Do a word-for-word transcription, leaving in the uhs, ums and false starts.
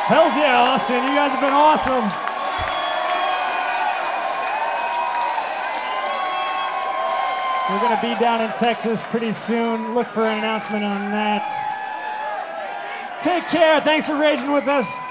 Hells yeah, Austin. You guys have been awesome. We're going to be down in Texas pretty soon. Look for an announcement on that. Take care. Thanks for raging with us.